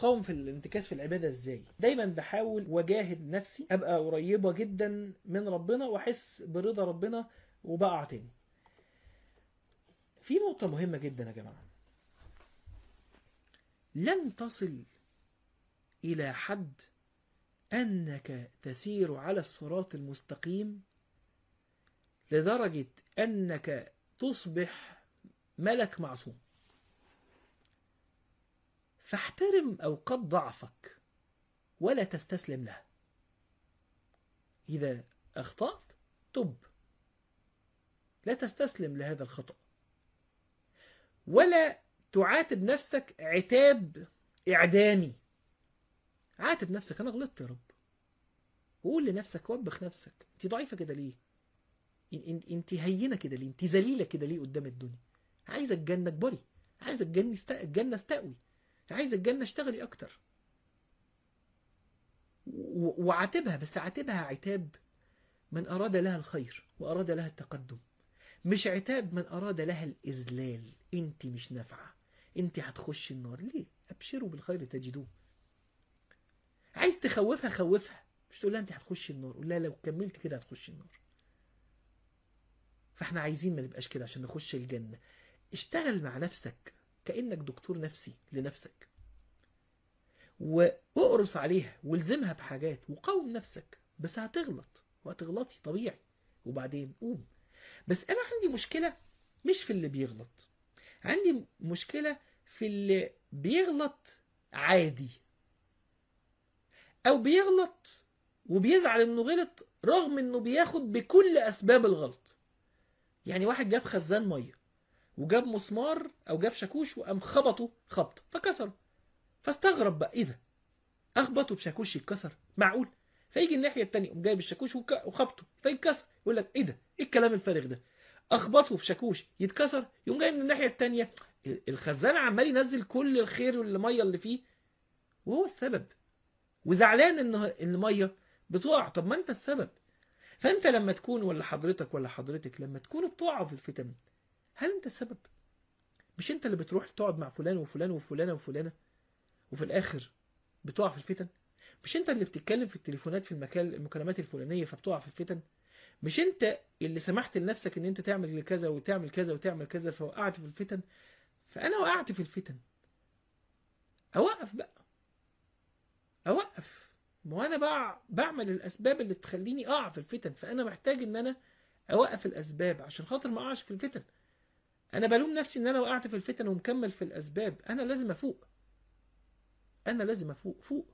اقاوم في الانتكاس في العبادة ازاي؟ دايما بحاول واجاهد نفسي ابقى قريبة جدا من ربنا واحس برضا ربنا وبقع تاني. في نقطة مهمة جدا يا جماعة، لن تصل الى حد انك تسير على الصراط المستقيم لدرجة انك تصبح ملك معصوم. فاحترم اوقات ضعفك ولا تستسلم لها. إذا أخطأت تب، لا تستسلم لهذا الخطأ، ولا تعاتب نفسك عتاب إعدامي. عاتب نفسك، أنا غلطت يا رب، وقول لنفسك، وبخ نفسك، أنت ضعيفة كده ليه؟ أنت هينة كده ليه؟ أنت ذليلة كده ليه قدام الدنيا؟ عايزة الجنة اكبري، عايزة الجنة استقوي، عايزة الجنة اشتغلي أكتر. وعاتبها، بس عاتبها عتاب من أراد لها الخير وأراد لها التقدم، مش عتاب من أراد لها الإذلال. أنت مش نافعة، أنت هتخش النار ليه؟ أبشروا بالخير تجدوه. عايز تخوفها خوفها، مش تقول لها أنت هتخش النار، قول لها لو كملت كده هتخش النار. فاحنا عايزين ما نبقاش كده عشان نخش الجنة. اشتغل مع نفسك كأنك دكتور نفسي لنفسك، واقرص عليها والزمها بحاجات وقاوم نفسك. بس هتغلط وهتغلطي طبيعي، وبعدين قوم. بس أنا عندي مشكلة مش في اللي بيغلط، عندي مشكلة في اللي بيغلط عادي، او بيغلط وبيزعل انه غلط رغم انه بياخد بكل اسباب الغلط. يعني واحد جاب خزان مية وجاب مسمار او جاب شاكوش وقام خبطه خبط فكسره، فاستغرب بقى، ايه ده؟ اخبطه بشاكوش يتكسر؟ معقول؟ فيجي الناحية التانية قام جايب الشاكوش وخبطه فيتكسر، يقول لك ايه ده؟ ايه الكلام الفارغ ده؟ اخبطه في شاكوش يتكسر، يقوم جاي من الناحية التانية الخزان عمال ينزل كل الخير والمية اللي فيه وهو السبب، وزعلان ان المية بتقع. طب ما انت السبب. فانت لما تكون، ولا حضرتك ولا حضرتك لما تكونوا بتقعوا في الفتن، هل انت السبب؟ مش انت اللي بتروح تقعد مع فلان وفلان وفلانة وفلانة وفي الاخر بتقع في الفتن؟ مش انت اللي بتتكلم في التليفونات في المكالمات الفلانية فبتقع في الفتن؟ مش انت اللي سمحت لنفسك ان انت تعمل كذا وتعمل كذا وتعمل كذا فوقعت في الفتن؟ فانا وقعت في الفتن، اوقف بقى، اوقف. ما انا بعمل الاسباب اللي تخليني اقع في الفتن، فانا محتاج ان انا اوقف الاسباب عشان خاطر ما اقعش في الفتن. انا بلوم نفسي ان انا وقعت في الفتن ومكمل في الاسباب. انا لازم افوق، انا لازم فوق.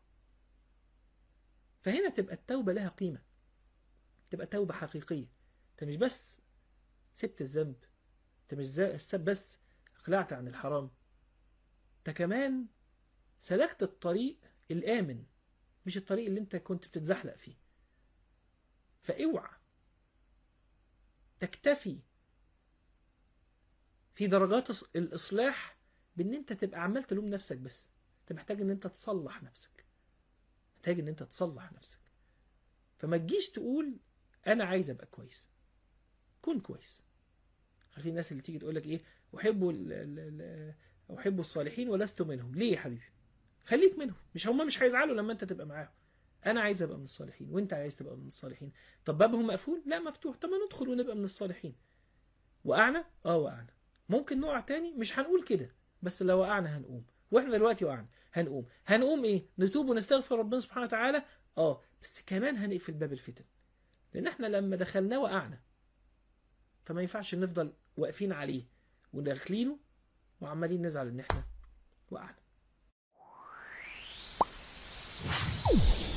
فهنا تبقى التوبة لها قيمة، تبقى توبة حقيقية. انت مش بس سبت الذنب، انت مش بس اقلعت عن الحرام، انت كمان سلكت الطريق الآمن، مش الطريق اللي انت كنت بتتزحلق فيه. فاوعى تكتفي في درجات الإصلاح بأن أنت تبقى عمال تلوم نفسك بس. أنت محتاج أن أنت تصلح نفسك، محتاج أن أنت تصلح نفسك. فما تجيش تقول أنا عايز أبقى كويس. كون كويس. عارفين الناس اللي تيجي تقول لك إيه، أحب الصالحين ولست منهم. ليه يا حبيبي؟ خليك منهم، مش هم مش هيزعلوا لما أنت تبقى معاهم. أنا عايز أبقى من الصالحين وأنت عايز تبقى من الصالحين. طب بابهم مقفول؟ لا مفتوح. طب ما ندخل ونبقى من الصالحين. وقعنا؟ وقعنا. ممكن نقع تاني؟ مش هنقول كده، بس لو وقعنا هنقوم. واحنا دلوقتي وقعنا هنقوم ايه؟ نتوب ونستغفر ربنا سبحانه وتعالى. بس كمان هنقفل باب الفتن، لان احنا لما دخلناه وقعنا، فما ينفعش نفضل واقفين عليه وداخلينه وعمالين نزعل ان احنا وقعنا.